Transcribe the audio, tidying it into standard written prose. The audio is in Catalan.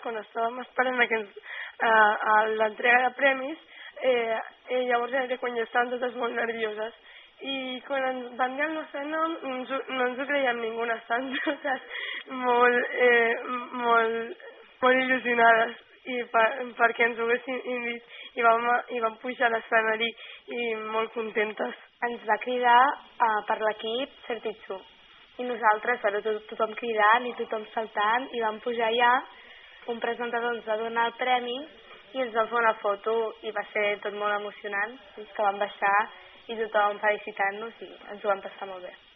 quan estàvem esperant a l'entrega de premis, llavors era quan ja estaven totes molt nervioses. I quan ens van dir el nostre nom no ens ho creiem ningú, estàvem totes molt il·lusionades perquè ens ho haguessin dit i vam pujar a l'escenari i molt contentes. Ens va cridar per l'equip Certitzu i nosaltres, tothom cridant i tothom saltant, i vam pujar allà, un presentador ens va donar el premi i ens va fer una foto i va ser tot molt emocionant, que vam baixar i tothom felicitant-nos i ens ho vam passar molt bé.